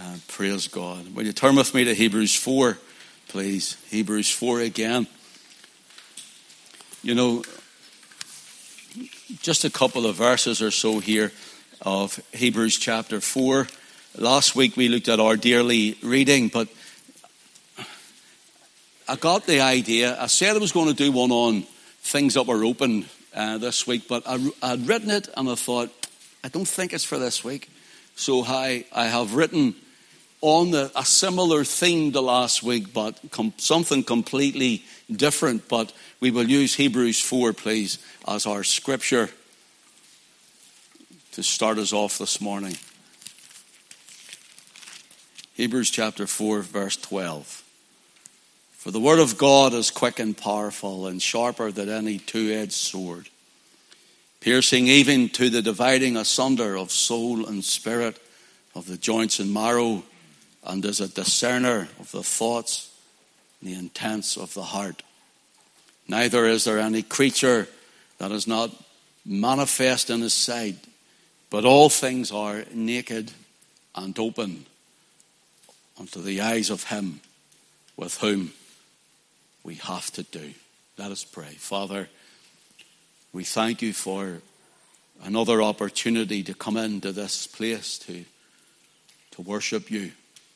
Praise God. Will you turn with me to Hebrews 4, please? Hebrews 4 again. You know, just a couple of verses or so here of Hebrews chapter 4. Last week we looked at our daily reading, but I got the idea. I said I was going to do one on things that were open this week, but I'd written it and I thought, I don't think it's for this week. So I have written on a similar theme to last week, but something completely different. But we will use Hebrews 4, please, as our scripture to start us off this morning. Hebrews chapter 4, verse 12. For the word of God is quick and powerful and sharper than any two-edged sword, piercing even to the dividing asunder of soul and spirit, of the joints and marrow, and is a discerner of the thoughts and the intents of the heart. Neither is there any creature that is not manifest in his sight, but all things are naked and open unto the eyes of him with whom we have to do. Let us pray. Father, we thank you for another opportunity to come into this place to worship you,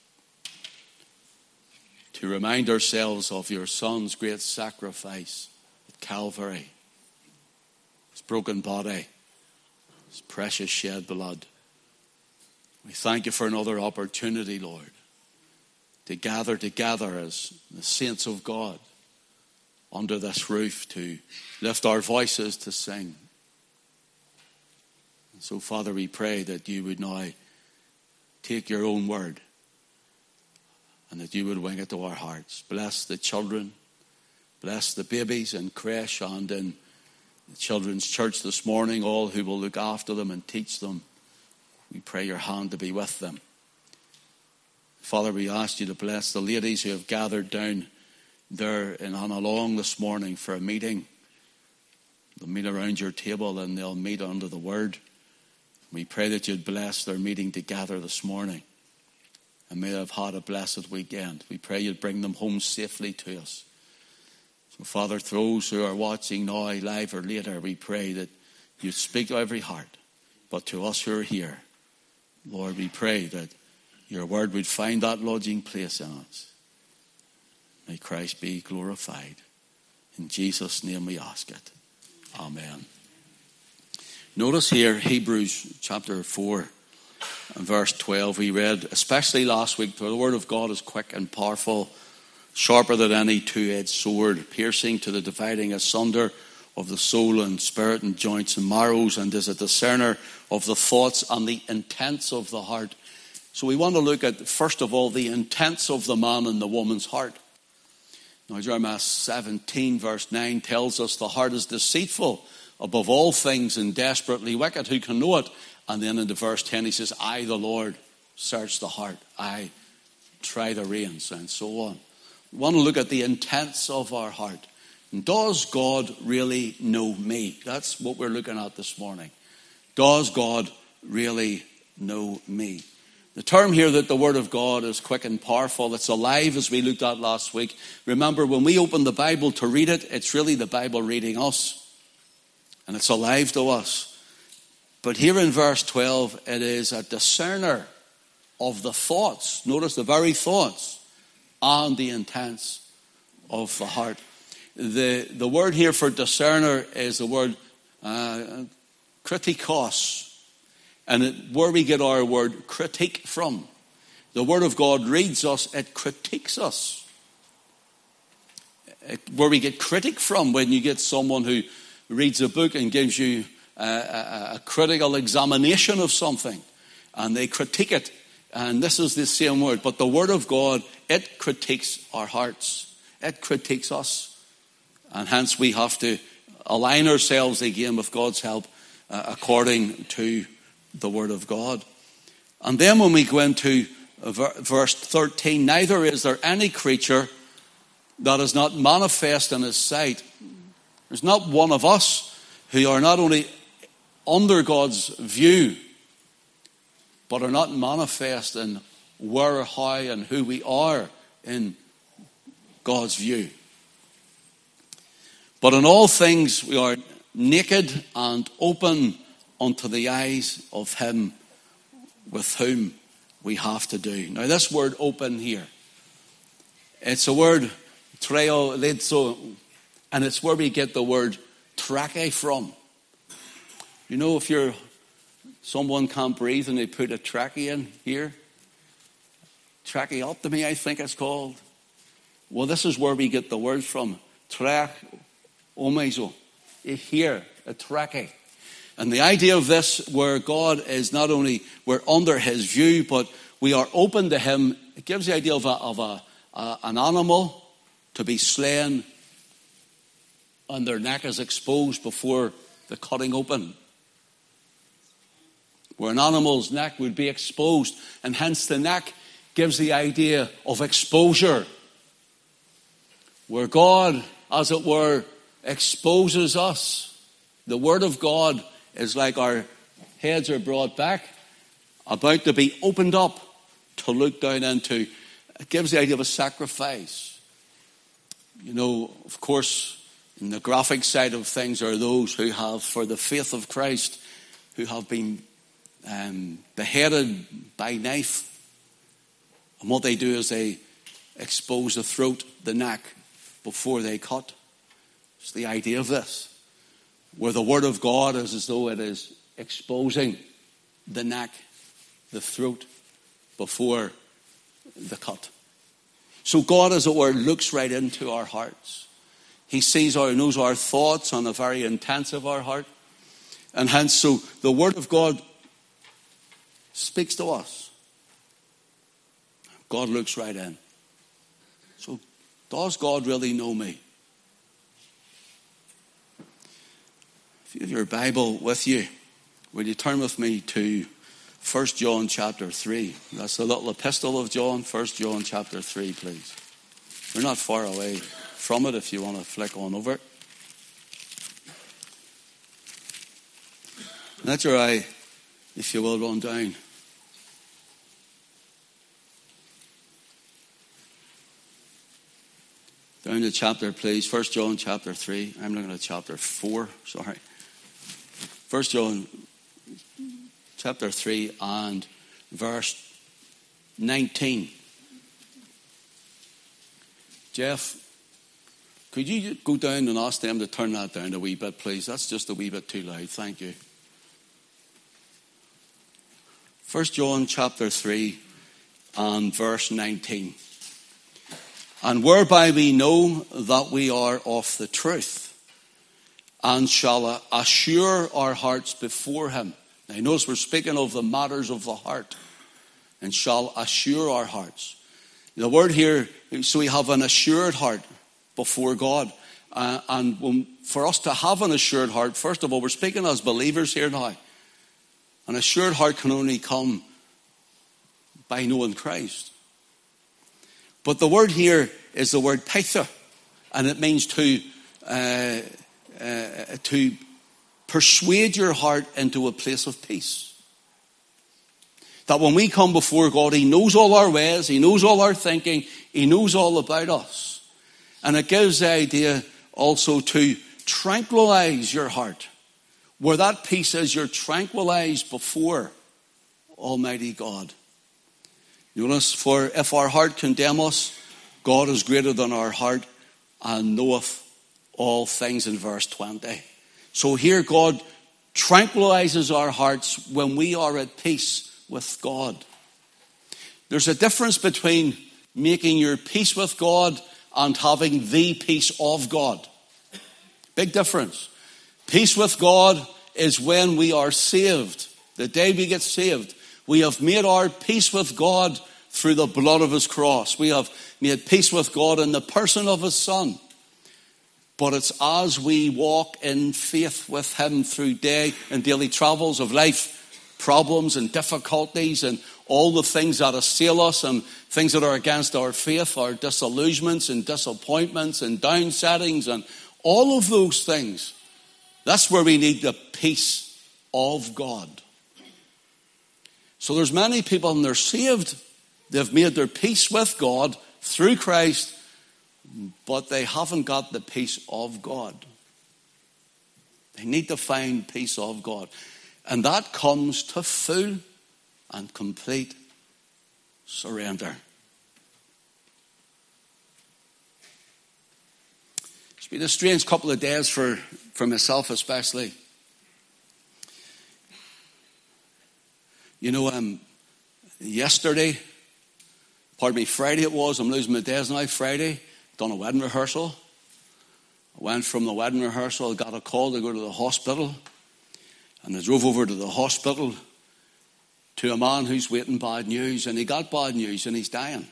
to remind ourselves of your Son's great sacrifice at Calvary, his broken body, his precious shed blood. We thank you for another opportunity, Lord, to gather together as the saints of God under this roof, to lift our voices to sing. And so, Father, we pray that you would now take your own word and that you would wing it to our hearts. Bless the children. Bless the babies in creche and in the children's church this morning, all who will look after them and teach them. We pray your hand to be with them. Father, we ask you to bless the ladies who have gathered down there in Annalong this morning for a meeting. They'll meet around your table and they'll meet under the word. We pray that you'd bless their meeting together this morning. And may they have had a blessed weekend. We pray you'd bring them home safely to us. So, Father, to those who are watching now, live or later, we pray that you'd speak to every heart. But to us who are here, Lord, we pray that your word would find that lodging place in us. May Christ be glorified. In Jesus' name we ask it. Amen. Notice here, Hebrews chapter 4 and verse 12. We read, especially last week, for the word of God is quick and powerful, sharper than any two-edged sword, piercing to the dividing asunder of the soul and spirit and joints and marrows, and is a discerner of the thoughts and the intents of the heart. So we want to look at, first of all, the intents of the man and the woman's heart. Now, Jeremiah 17 verse 9 tells us the heart is deceitful above all things and desperately wicked. Who can know it? And then in the verse 10 he says, I, the Lord, search the heart. I try the reins, and so on. We want to look at the intents of our heart. And does God really know me? That's what we're looking at this morning. Does God really know me? The term here that the word of God is quick and powerful, it's alive as we looked at last week. Remember, when we open the Bible to read it, it's really the Bible reading us. And it's alive to us. But here in verse 12, it is a discerner of the thoughts. Notice the very thoughts and the intents of the heart. The word here for discerner is the word kritikos. And where we get our word critique from. The word of God reads us, it critiques us. Where we get critic from, when you get someone who reads a book and gives you a critical examination of something, and they critique it. And this is the same word. But the word of God, it critiques our hearts. It critiques us. And hence we have to align ourselves again with God's help according to the word of God. And then when we go into verse 13, neither is there any creature that is not manifest in his sight. There's not one of us who are not only under God's view, but are not manifest in where, how, and who we are in God's view. But in all things we are naked and open unto the eyes of him with whom we have to do. Now this word open here, it's a word treolezo, and it's where we get the word trachea from. You know, if someone can't breathe and they put a trachea in here, tracheotomy I think it's called. Well, this is where we get the word from. Tracheomezo. Here, a trachea. And the idea of this, where God is not only, we're under his view, but we are open to him. It gives the idea of an animal to be slain and their neck is exposed before the cutting open. Where an animal's neck would be exposed, and hence the neck gives the idea of exposure. Where God, as it were, exposes us. The word of God is like our heads are brought back, about to be opened up to look down into. It gives the idea of a sacrifice. You know, of course, in the graphic side of things are those who have, for the faith of Christ, who have been beheaded by knife. And what they do is they expose the throat, the neck, before they cut. It's the idea of this. Where the word of God is as though it is exposing the neck, the throat, before the cut. So God, as it were, looks right into our hearts. He knows our thoughts on the very intents of our heart. And hence, so the word of God speaks to us. God looks right in. So does God really know me? If you have your Bible with you, will you turn with me to 1 John chapter 3. That's the little epistle of John, 1 John chapter 3, please. We're not far away from it if you want to flick on over it. Let your eye, if you will, run down. Down to chapter, please. 1 John chapter 3. I'm looking at chapter 4. Sorry. 1 John chapter 3 and verse 19. Jeff, could you go down and ask them to turn that down a wee bit, please? That's just a wee bit too loud. Thank you. 1 John chapter 3 and verse 19. And whereby we know that we are of the truth, and shall assure our hearts before him. Now notice we're speaking of the matters of the heart. And shall assure our hearts. The word here, so we have an assured heart before God. For us to have an assured heart, first of all, we're speaking as believers here now. An assured heart can only come by knowing Christ. But the word here is the word peitha, and it means to persuade your heart into a place of peace. That when we come before God, he knows all our ways, he knows all our thinking, he knows all about us. And it gives the idea also to tranquilize your heart. Where that peace is, you're tranquilized before Almighty God. Notice, for if our heart condemn us, God is greater than our heart and knoweth all things, in verse 20. So here God tranquilizes our hearts when we are at peace with God. There's a difference between making your peace with God and having the peace of God. Big difference. Peace with God is when we are saved. The day we get saved, we have made our peace with God through the blood of his cross. We have made peace with God in the person of his Son. But it's as we walk in faith with him through day and daily travels of life, problems and difficulties and all the things that assail us and things that are against our faith, our disillusionments and disappointments and downsettings and all of those things. That's where we need the peace of God. So there's many people and they're saved, They've made their peace with God through Christ, but they haven't got the peace of God. They need to find peace of God. And that comes to full and complete surrender. It's been a strange couple of days for myself especially. You know, Friday it was, I'm losing my days now, Friday, done a wedding rehearsal. I went from the wedding rehearsal, I got a call to go to the hospital. And I drove over to the hospital to a man who's waiting bad news. And he got bad news and he's dying.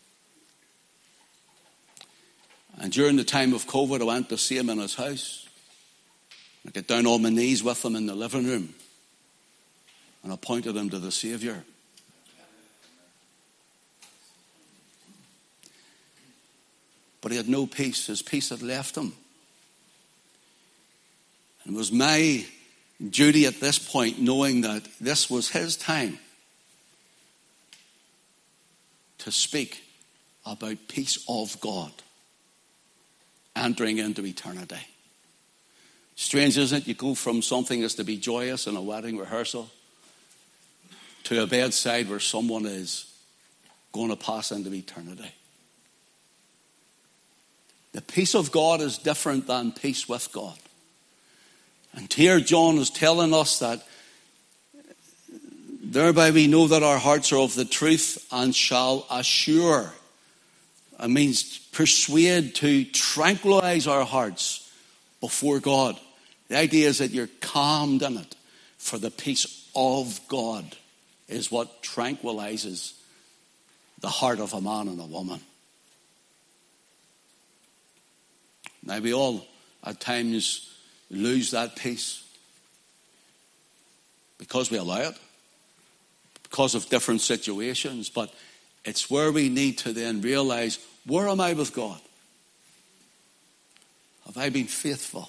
And during the time of COVID, I went to see him in his house. I got down on my knees with him in the living room. And I pointed him to the Saviour. But he had no peace. His peace had left him. And it was my duty at this point, knowing that this was his time, to speak about peace of God entering into eternity. Strange, isn't it? You go from something that's to be joyous in a wedding rehearsal to a bedside where someone is going to pass into eternity. The peace of God is different than peace with God. And here John is telling us that thereby we know that our hearts are of the truth and shall assure. It means persuade, to tranquilize our hearts before God. The idea is that you're calmed in it. For the peace of God is what tranquilizes the heart of a man and a woman. Now we all at times lose that peace because we allow it, because of different situations. But it's where we need to then realize, where am I with God? Have I been faithful?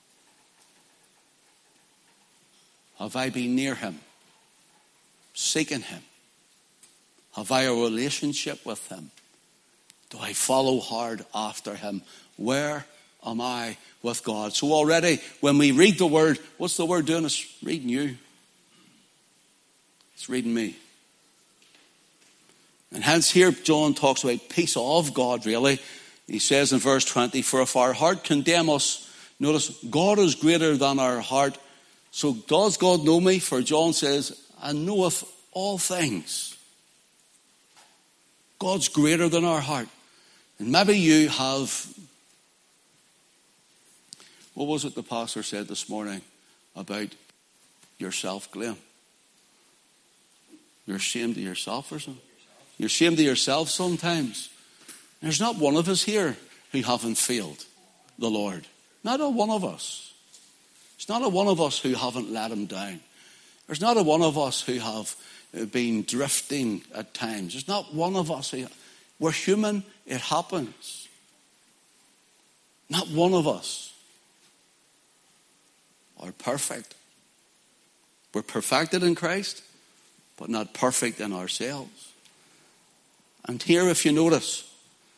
Have I been near him, seeking him? Have I a relationship with him? Do I follow hard after him? Where am I with God? So already when we read the word, what's the word doing? It's reading you. It's reading me. And hence here John talks about peace of God, really. He says in verse 20, for if our heart condemn us, notice, God is greater than our heart. So does God know me? For John says, and knoweth all things. God's greater than our heart. And maybe you have, what was it the pastor said this morning about yourself, Glenn? You're ashamed of yourself or something? You're ashamed of yourself sometimes. There's not one of us here who haven't failed the Lord. Not a one of us. There's not a one of us who haven't let him down. There's not a one of us who have been drifting at times. There's not one of us who... We're human. It happens. Not one of us are perfect. We're perfected in Christ, but not perfect in ourselves. And here, if you notice,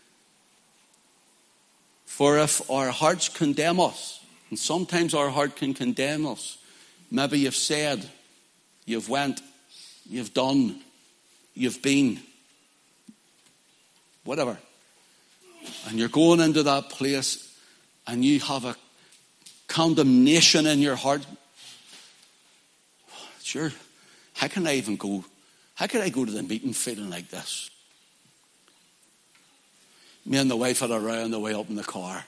for if our hearts condemn us, and sometimes our heart can condemn us, maybe you've said, you've went, you've done, you've been, whatever, and you're going into that place and you have a condemnation in your heart. Sure, how can I go to the meeting feeling like this? Me and the wife had a row on the way up in the car.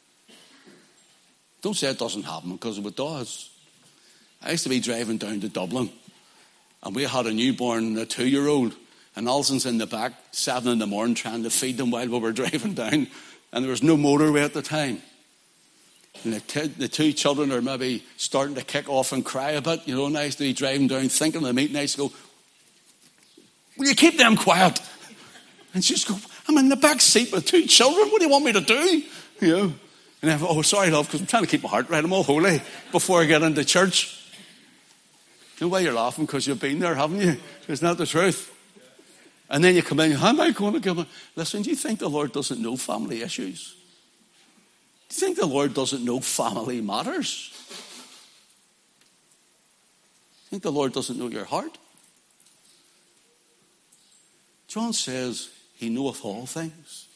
Don't say it doesn't happen, because it does. I used to be driving down to Dublin, and we had a newborn, a 2-year-old, and Alson's in the back, 7 a.m, trying to feed them while we were driving down, and there was no motorway at the time. And the two children are maybe starting to kick off and cry a bit, and I used to be driving down thinking of the meeting. I used to go, will you keep them quiet? And she'd go, I'm in the back seat with 2 children. What do you want me to do? And I thought, sorry, love, because I'm trying to keep my heart right. I'm all holy before I get into church. You know why you're laughing? Because you've been there, haven't you? Isn't that the truth? And then you come in, how am I going to give him? Listen, do you think the Lord doesn't know family issues? Do you think the Lord doesn't know family matters? Do you think the Lord doesn't know your heart? John says he knoweth all things.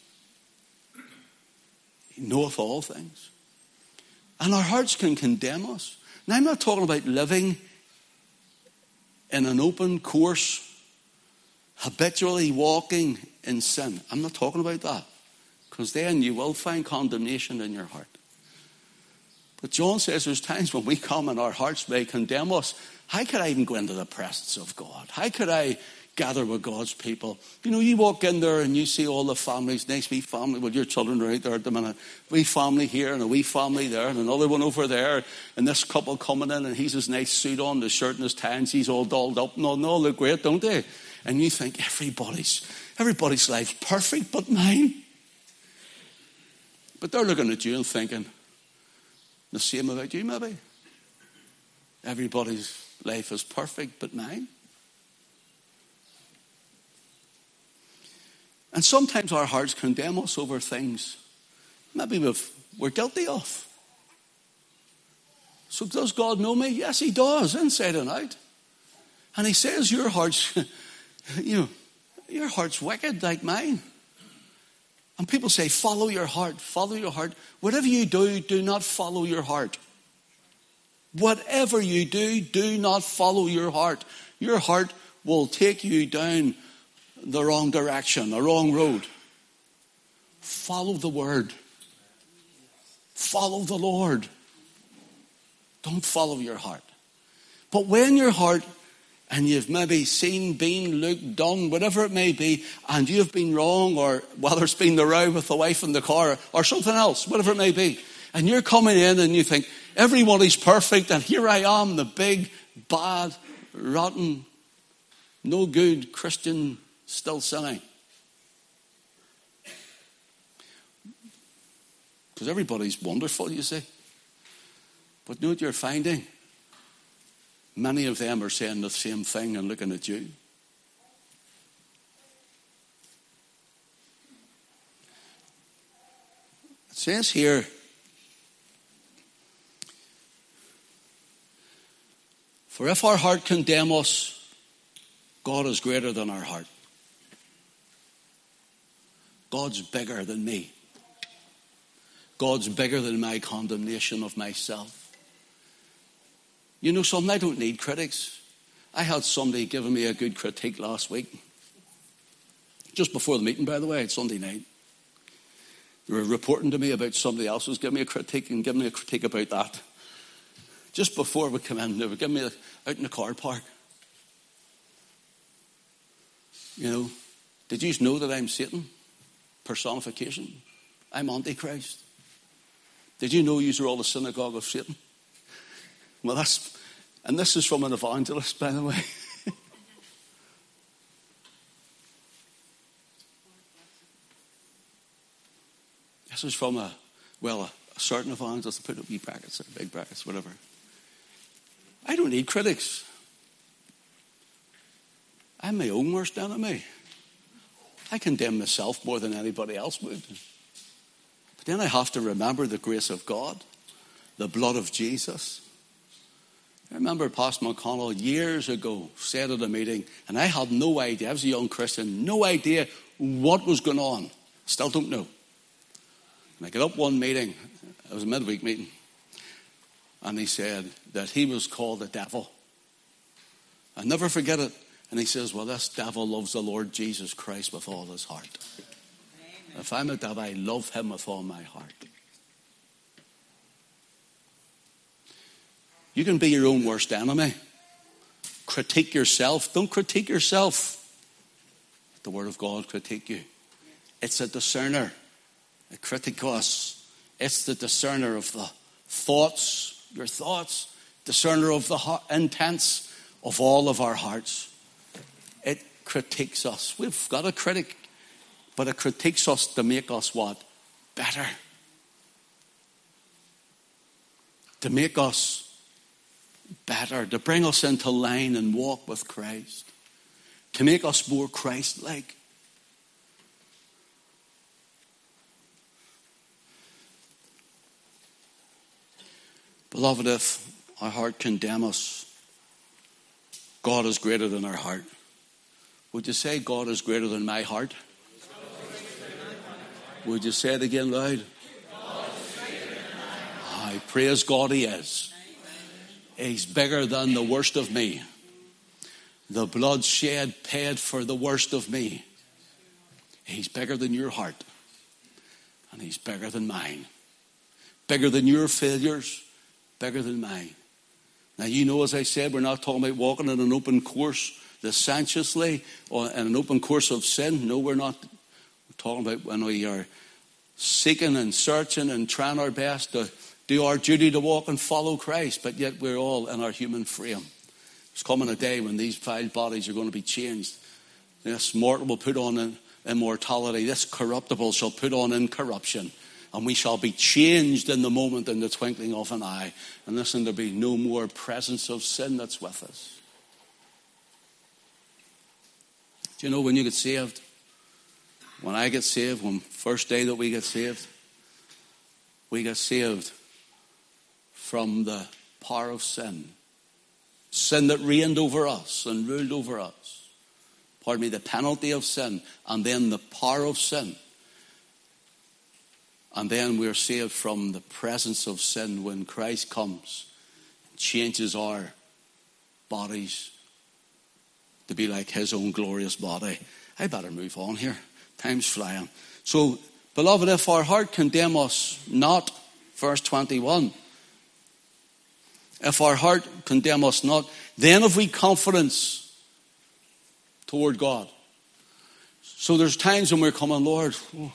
He knoweth all things. And our hearts can condemn us. Now, I'm not talking about living in an open course, habitually walking in sin. I'm not talking about that. Because then you will find condemnation in your heart. But John says there's times when we come and our hearts may condemn us. How could I even go into the presence of God? How could I gather with God's people? You know, you walk in there and you see all the families, nice wee family. Well, your children are right there at the minute. Wee family here and a wee family there and another one over there. And this couple coming in and he's his nice suit on, the shirt and his tie, and she's all dolled up. No, look great, don't they? And you think everybody's life's perfect but mine. But they're looking at you and thinking the same about you, maybe. Everybody's life is perfect but mine. And sometimes our hearts condemn us over things maybe we're guilty of. So does God know me? Yes, he does, inside and out. And he says your heart's, your heart's wicked like mine. And people say, follow your heart, follow your heart. Whatever you do, do not follow your heart. Whatever you do, do not follow your heart. Your heart will take you down the wrong direction, the wrong road. Follow the word. Follow the Lord. Don't follow your heart. But when your heart, and you've maybe seen, been, looked, done, whatever it may be, and you've been wrong, or whether it's been the row with the wife in the car, or something else, whatever it may be, and you're coming in and you think, everybody's perfect, and here I am, the big, bad, rotten, no good Christian still sinning. Because everybody's wonderful, you see. But you know what you're finding? Many of them are saying the same thing and looking at you. It says here, for if our heart condemn us, God is greater than our heart. God's bigger than me. God's bigger than my condemnation of myself. You know something? I don't need critics. I had somebody giving me a good critique last week. Just before the meeting, by the way, it's Sunday night. They were reporting to me about somebody else who was giving me a critique and giving me a critique about that. Just before we come in, they were giving me out in the car park. You know, did you know that I'm Satan? Personification. I'm Antichrist. Did you know you are all the synagogue of Satan? Well, and this is from an evangelist, by the way. This is from a certain evangelist. Put up wee brackets or big brackets, whatever. I don't need critics. I'm my own worst enemy. I condemn myself more than anybody else would. But then I have to remember the grace of God, the blood of Jesus. I remember Pastor McConnell years ago said at a meeting, and I had no idea, I was a young Christian, no idea what was going on. Still don't know. And I got up one meeting, it was a midweek meeting, and he said that he was called the devil. I'll never forget it. And he says, well, this devil loves the Lord Jesus Christ with all his heart. Amen. If I'm a devil, I love him with all my heart. You can be your own worst enemy. Critique yourself. Don't critique yourself. The Word of God critique you. It's a discerner. A kritikos. It's the discerner of the thoughts, your thoughts. Discerner of the intents of all of our hearts. It critiques us. We've got a critic, but it critiques us to make us what? Better. To make us better. To bring us into line and walk with Christ. to make us more Christ-like. Beloved, if our heart condemn us, God is greater than our heart. Would you say, God is greater than my heart? Would you say it again loud? I praise God He is. He's bigger than the worst of me. The blood shed paid for the worst of me. He's bigger than your heart. And He's bigger than mine. Bigger than your failures. Bigger than mine. Now, you know, as I said, we're not talking about walking in an open course licentiously or in an open course of sin. No, we're not. We're talking about when we are seeking and searching and trying our best to do our duty to walk and follow Christ, but yet we're all in our human frame. There's coming a day when these vile bodies are going to be changed. This mortal will put on immortality. This corruptible shall put on incorruption. And we shall be changed in the moment, in the twinkling of an eye. And listen, there'll be no more presence of sin that's with us. Do you know when you get saved? When I get saved, when first day that we get saved from the power of sin. Sin that reigned over us and ruled over us. Pardon me, the penalty of sin and then the power of sin. And then we're saved from the presence of sin when Christ comes and changes our bodies to be like His own glorious body. I better move on here. Time's flying. So, beloved, if our heart condemn us not, verse 21, if our heart condemn us not, then have we confidence toward God. So there's times when we're coming, Lord,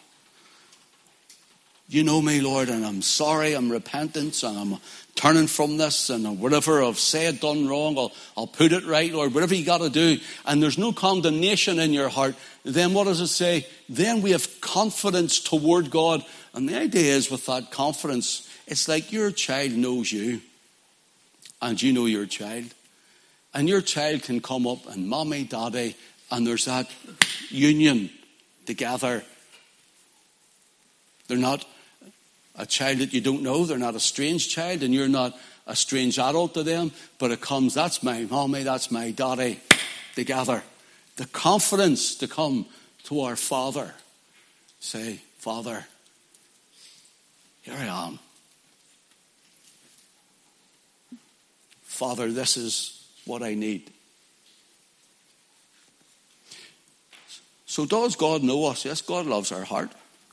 you know me, Lord, and I'm sorry, I'm repentant, and I'm turning from this, and whatever I've said, done wrong, I'll put it right, Lord, whatever you got to do, and there's no condemnation in your heart, then what does it say? Then we have confidence toward God. And the idea is with that confidence, it's like your child knows you, and you know your child. And your child can come up and mommy, daddy, and there's that union together. They're not a child that you don't know. They're not a strange child, and you're not a strange adult to them. But it comes, that's my mommy, that's my daddy, together. The confidence to come to our Father. Say, Father, here I am. Father, this is what I need. So does God know us? Yes, God loves our heart.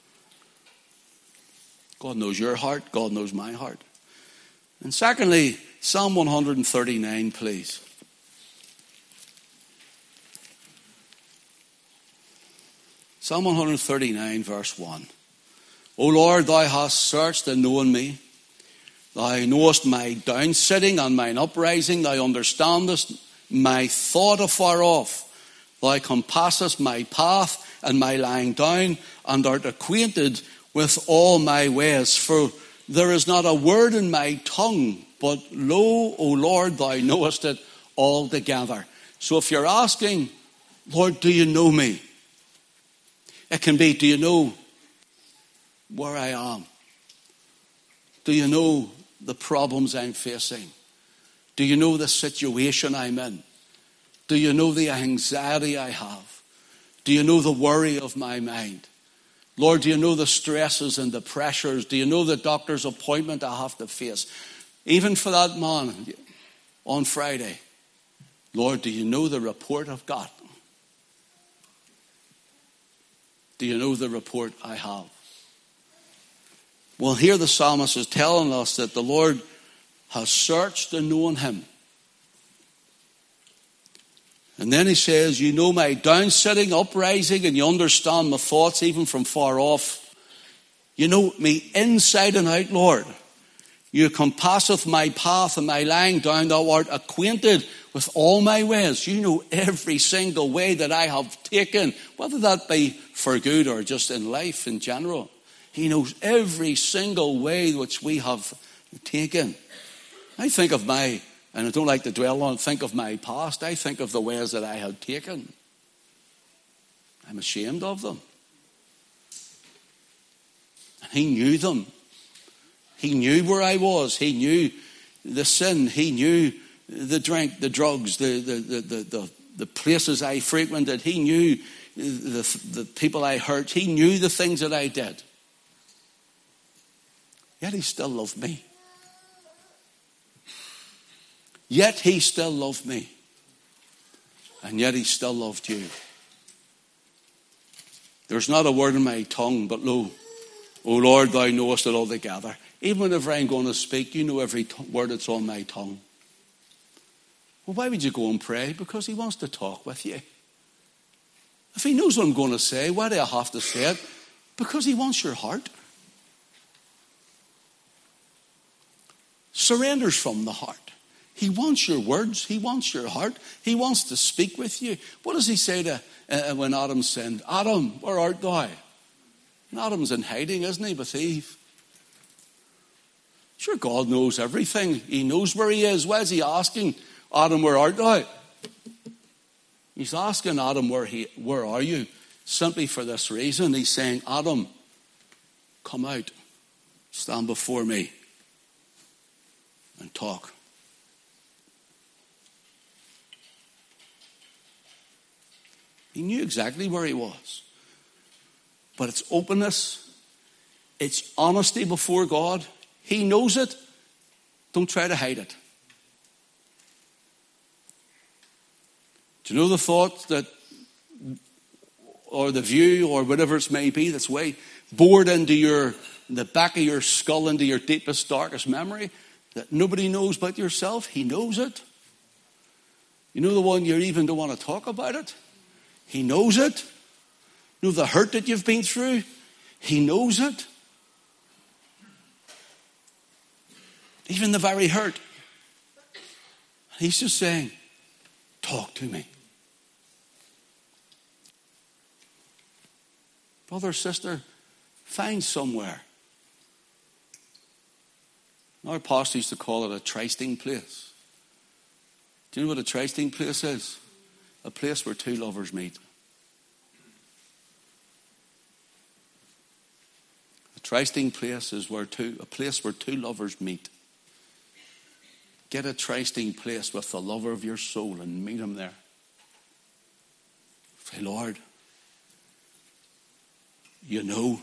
God knows your heart. God knows my heart. And secondly, Psalm 139, please. Psalm 139, verse 1. O Lord, thou hast searched and known me. Thou knowest my downsitting and mine uprising. Thou understandest my thought afar off. Thou compassest my path and my lying down, and art acquainted with all my ways. For there is not a word in my tongue, but lo, O Lord, thou knowest it altogether. So if you're asking, Lord, do you know me? It can be, do you know where I am? Do you know the problems I'm facing? Do you know the situation I'm in? Do you know the anxiety I have? Do you know the worry of my mind? Lord, do you know the stresses and the pressures? Do you know the doctor's appointment I have to face? Even for that man on Friday. Lord, do you know the report I've got? Do you know the report I have? Well, here the psalmist is telling us that the Lord has searched and known him. And then he says, you know my downsitting, uprising, and you understand my thoughts even from far off. You know me inside and out, Lord. You compasseth my path and my lying down. Thou art acquainted with all my ways. You know every single way that I have taken, whether that be for good or just in life in general. He knows every single way which we have taken. I think of and I don't like to dwell on, think of my past. I think of the ways that I have taken. I'm ashamed of them. And he knew them. He knew where I was. He knew the sin. He knew the drink, the drugs, the places I frequented. He knew the people I hurt. He knew the things that I did. Yet he still loved me. Yet he still loved me. And yet he still loved you. There's not a word in my tongue, but lo, O Lord, thou knowest it altogether. Even whenever I'm going to speak, you know every word that's on my tongue. Well, why would you go and pray? Because he wants to talk with you. If he knows what I'm going to say, why do I have to say it? Because he wants your heart. Surrenders from the heart. He wants your words. He wants your heart. He wants to speak with you. What does he say to when Adam sinned? Adam, where art thou? And Adam's in hiding, isn't he, with Eve? Sure, God knows everything. He knows where he is. Why is he asking Adam, where art thou? He's asking Adam, where are you? Simply for this reason. He's saying, Adam, come out. Stand before me and talk. He knew exactly where he was. But it's openness. It's honesty before God. He knows it. Don't try to hide it. Do you know the thought that, or the view, or whatever it may be, that's way bored into the back of your skull, into your deepest, darkest memory, that nobody knows but yourself? He knows it. You know the one you even don't want to talk about it? He knows it. You know the hurt that you've been through? He knows it. Even the very hurt. He's just saying, talk to me. Brother, sister, find somewhere. Our pastor used to call it a trysting place. Do you know what a trysting place is? A place where two lovers meet. A trysting place is a place where two lovers meet. Get a trysting place with the lover of your soul and meet him there. Say, Lord, you know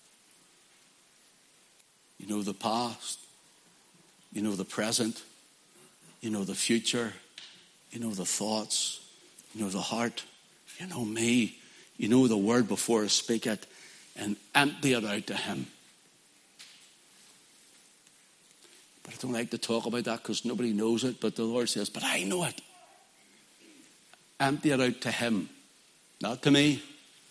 the past, you know the present, you know the future, you know the thoughts, you know the heart, you know me, you know the word before I speak it, and empty it out to him. But I don't like to talk about that because nobody knows it, but the Lord says, but I know it. Empty it out to him, not to me.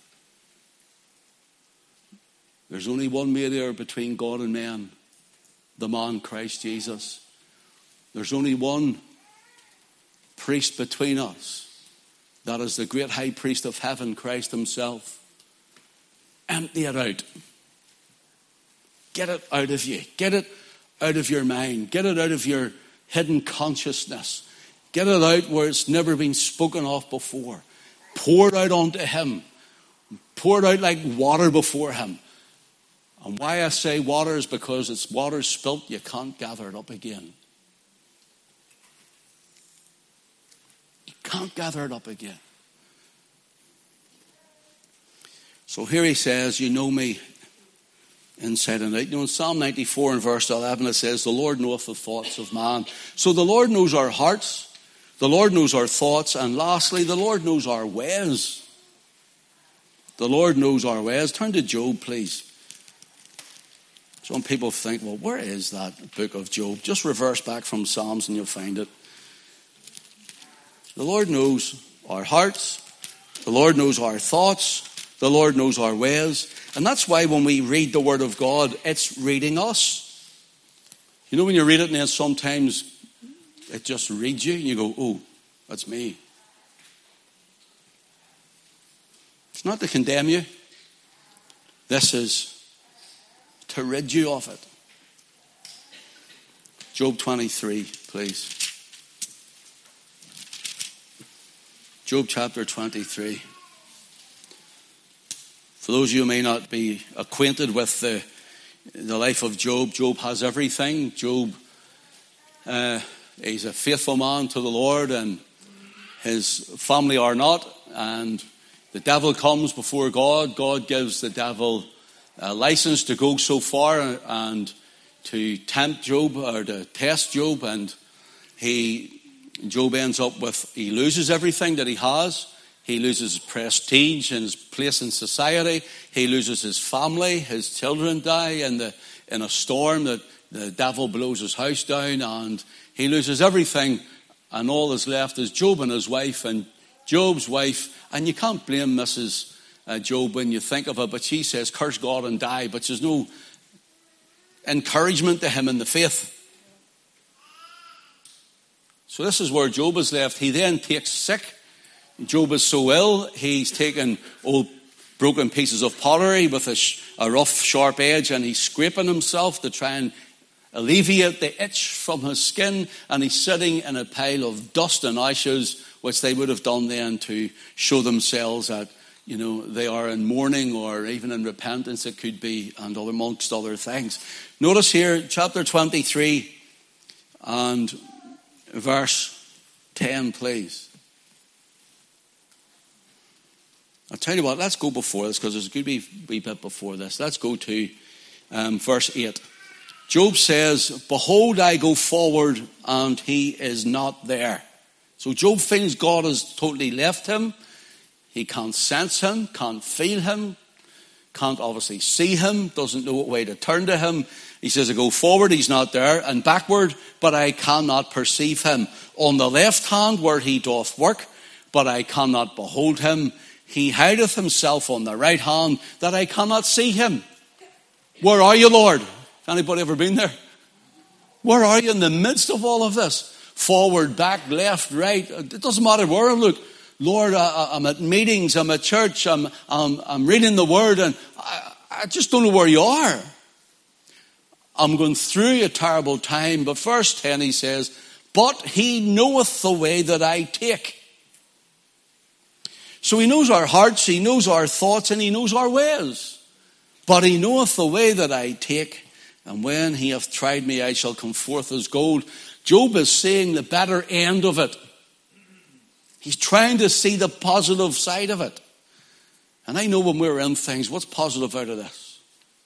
There's only one mediator between God and man, the man Christ Jesus. There's only one priest between us. That is the great high priest of heaven, Christ himself. Empty it out. Get it out of you. Get it out of your mind. Get it out of your hidden consciousness. Get it out where it's never been spoken of before. Pour it out onto him. Pour it out like water before him. And why I say water is because it's water spilt, you can't gather it up again. You can't gather it up again. So here he says, you know me inside and out. You know, in Psalm 94 and verse 11 it says, the Lord knoweth the thoughts of man. So the Lord knows our hearts. The Lord knows our thoughts. And lastly, the Lord knows our ways. The Lord knows our ways. Turn to Job, please. Some people think, well, where is that book of Job? Just reverse back from Psalms and you'll find it. The Lord knows our hearts. The Lord knows our thoughts. The Lord knows our ways. And that's why when we read the Word of God, it's reading us. You know when you read it and then sometimes it just reads you and you go, oh, that's me. It's not to condemn you. This is to rid you of it. Job 23, please. Job chapter 23. For those of you who may not be acquainted with the life of Job, Job has everything. Job, he's a faithful man to the Lord, and his family are not. And the devil comes before God. God gives the devil a license to go so far and to tempt Job or to test Job. And Job ends up with, he loses everything that he has. He loses his prestige and his place in society. He loses his family. His children die in a storm that the devil blows his house down, and he loses everything. And all that's left is Job and his wife, and Job's wife. And you can't blame Mrs. Job when you think of it, but she says, curse God and die. But there's no encouragement to him in the faith. So this is where Job is left. He then takes sick. Job is so ill, he's taken old broken pieces of pottery with a rough, sharp edge, and he's scraping himself to try and alleviate the itch from his skin, and he's sitting in a pile of dust and ashes, which they would have done then to show themselves that, they are in mourning or even in repentance, it could be, and amongst other things. Notice here, chapter 23 and verse 10, please. I'll tell you what, let's go before this, because there's a good wee bit before this. Let's go to verse 8. Job says, behold, I go forward, and he is not there. So Job feels God has totally left him. He can't sense him, can't feel him, can't obviously see him, doesn't know what way to turn to him. He says, I go forward, he's not there, and backward, but I cannot perceive him. On the left hand where he doth work, but I cannot behold him. He hideth himself on the right hand, that I cannot see him. Where are you, Lord? Anybody ever been there? Where are you in the midst of all of this? Forward, back, left, right. It doesn't matter where I look. Lord, I'm at meetings, I'm at church, I'm reading the word, and I just don't know where you are. I'm going through a terrible time. But verse 10, he says, but he knoweth the way that I take. So he knows our hearts, he knows our thoughts, and he knows our ways. But he knoweth the way that I take, and when he hath tried me, I shall come forth as gold. Job is seeing the better end of it. He's trying to see the positive side of it. And I know when we're in things, what's positive out of this?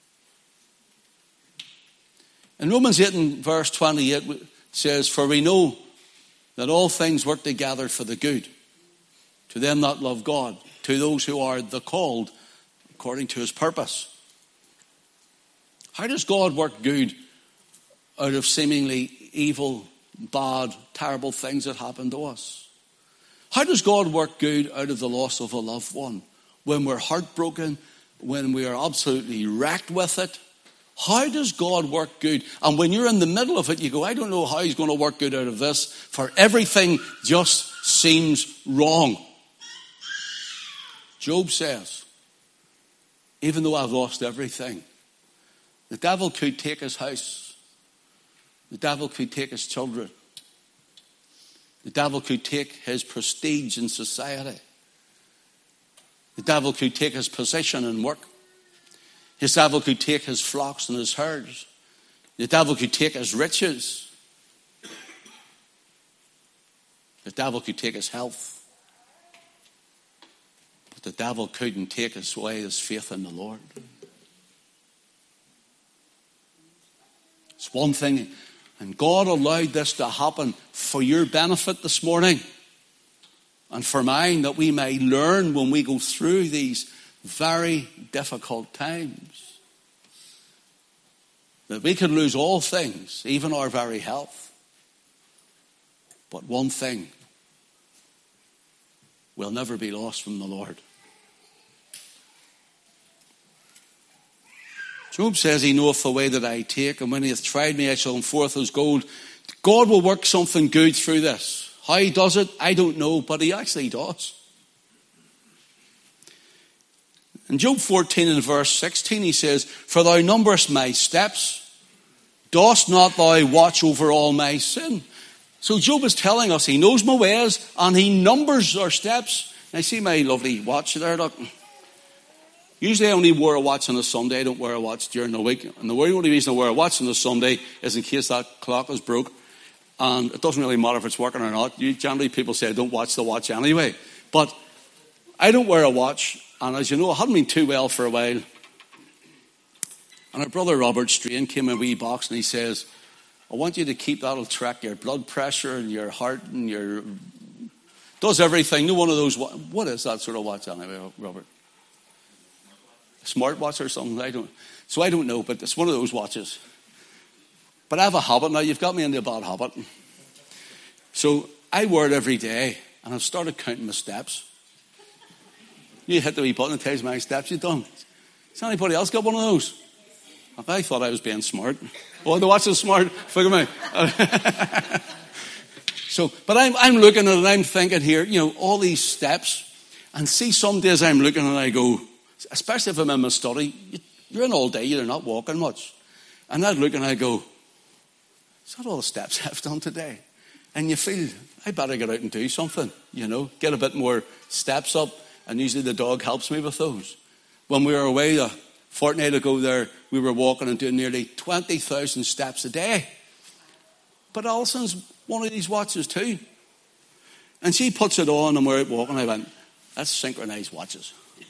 In Romans 8 and verse 28 it says, for we know that all things work together for the good, to them that love God, to those who are the called according to his purpose. How does God work good out of seemingly evil, bad, terrible things that happen to us? How does God work good out of the loss of a loved one? When we're heartbroken, when we are absolutely wrecked with it, how does God work good? And when you're in the middle of it, you go, I don't know how he's going to work good out of this, for everything just seems wrong. Job says, even though I've lost everything, the devil could take his house. The devil could take his children. The devil could take his prestige in society. The devil could take his position in work. The devil could take his flocks and his herds. The devil could take his riches. The devil could take his health. But the devil couldn't take away his faith in the Lord. It's one thing. And God allowed this to happen for your benefit this morning. And for mine, that we may learn when we go through these very difficult times. That we could lose all things, even our very health. But one thing will never be lost from the Lord. Job says he knoweth the way that I take, and when he hath tried me, I shall come forth as gold. God will work something good through this. How he does it, I don't know, but he actually does. In Job 14 and verse 16, he says, for thou numberest my steps, dost not thou watch over all my sin? So Job is telling us he knows my ways, and he numbers our steps. And I see my lovely watch there, look. Usually I only wear a watch on a Sunday. I don't wear a watch during the week. And the only reason I wear a watch on a Sunday is in case that clock is broke. And it doesn't really matter if it's working or not. Generally, people say, don't watch the watch anyway. But I don't wear a watch. And as you know, I hadn't been too well for a while. And our brother Robert Strain came in a wee box and he says, I want you to keep that. It'll track your blood pressure and your heart and your... does everything. No one of those... What is that sort of watch anyway, Robert? A smartwatch or something? I don't know, but it's one of those watches. But I have a habit now. You've got me into a bad habit. So I wear it every day, and I've started counting my steps. You hit the wee button and tells me how many steps you've done. Has anybody else got one of those? I thought I was being smart. Oh, the watch is smart. Figure me out. But I'm looking at it and I'm thinking here, all these steps. And see, some days I'm looking and I go, especially if I'm in my study, you're in all day, you're not walking much. And I'd look and I go, is that all the steps I've done today? And you feel, I better get out and do something, get a bit more steps up. And usually the dog helps me with those. When we were away a fortnight ago there, we were walking and doing nearly 20,000 steps a day. But Alison's one of these watches too. And she puts it on and we're out walking. I went, that's synchronized watches.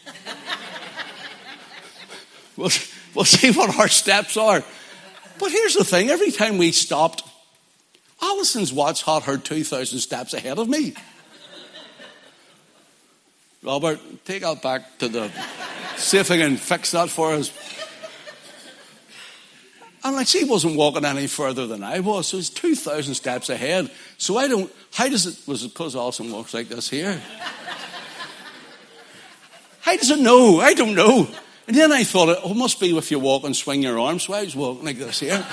We'll see what our steps are. But here's the thing. Every time we stopped, Alison's watch had her 2,000 steps ahead of me. Robert, take that back to the... see if I can fix that for us. And she wasn't walking any further than I was. So it's 2,000 steps ahead. So was it because Alison walks like this here? How does it know? I don't know. And then I thought, it must be if you walk and swing your arms. So I was walking like this here.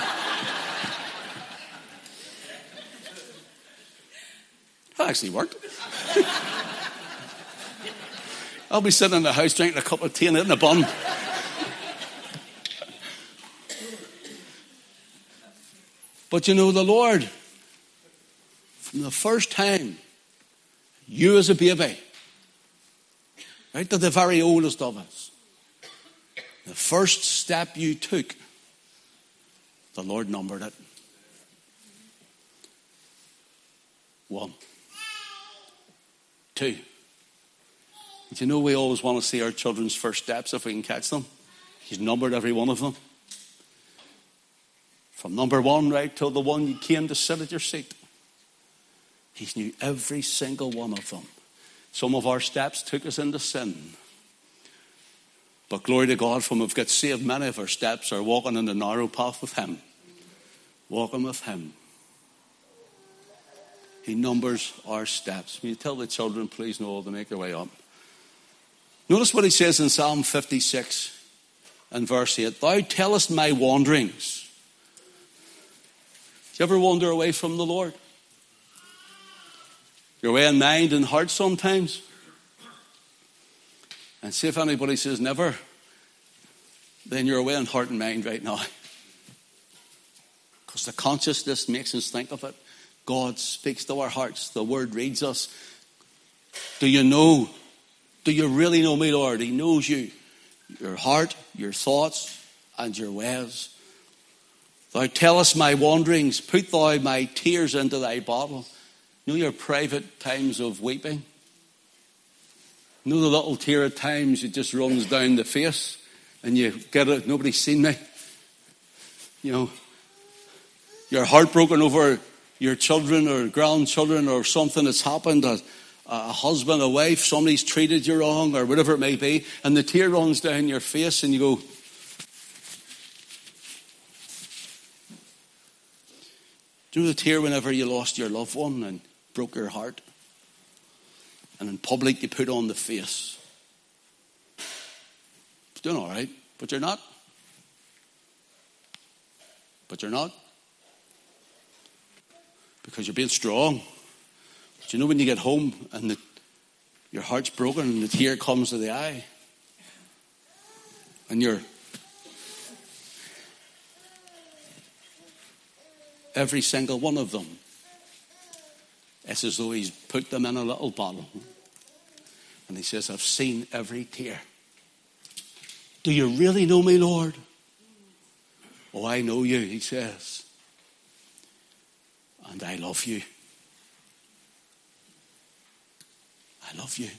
That actually worked. I'll be sitting in the house drinking a cup of tea and eating a bun. But the Lord, from the first time, you as a baby, right to the very oldest of us, the first step you took, the Lord numbered it. 1, 2. We always want to see our children's first steps if we can catch them. He's numbered every one of them. From number 1 right till the one you came to sit at your seat. He knew every single one of them. Some of our steps took us into sin. But glory to God, from we've got saved, many of our steps are walking in the narrow path with Him. Walking with Him. He numbers our steps. Will you tell the children, please, Noel, to make their way up? Notice what he says in Psalm 56 and verse 8. Thou tellest my wanderings. Do you ever wander away from the Lord? You're away in mind and heart sometimes. And see if anybody says never, then you're away in heart and mind right now. Because the consciousness makes us think of it. God speaks to our hearts. The Word reads us. Do you know? Do you really know me, Lord? He knows you. Your heart, your thoughts, and your ways. Thou tellest my wanderings. Put thou my tears into thy bottle. Know your private times of weeping? Know the little tear at times it just runs down the face and you get it, nobody's seen me. You're heartbroken over your children or grandchildren or something that's happened, a husband, a wife, somebody's treated you wrong or whatever it may be, and the tear runs down your face and you go, do you know the tear whenever you lost your loved one and broke your heart? And in public you put on the face. It's doing all right, but you're not. But you're not. Because you're being strong. But when you get home and your heart's broken and the tear comes to the eye, and you're every single one of them, it's as though he's put them in a little bottle. And he says, I've seen every tear. Do you really know me, Lord? Oh, I know you, he says. And I love you. I love you.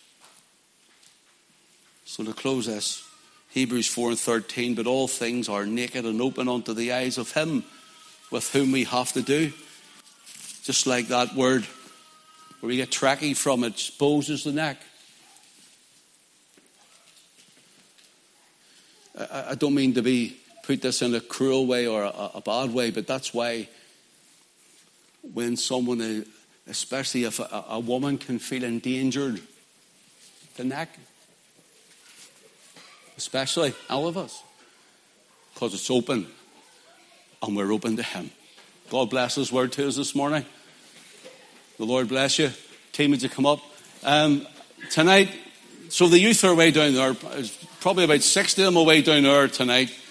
So to close this, Hebrews 4:13, but all things are naked and open unto the eyes of him with whom we have to do. Just like that word where we get trachea from, it exposes the neck. I don't mean to put this in a cruel way or a bad way, but that's why when someone, especially if a woman can feel endangered, the neck, especially all of us, because it's open and we're open to him. God bless his word to us this morning. The Lord bless you. Team, would you come up? Tonight, so the youth are way down there. There's probably about 60 of them away down there tonight.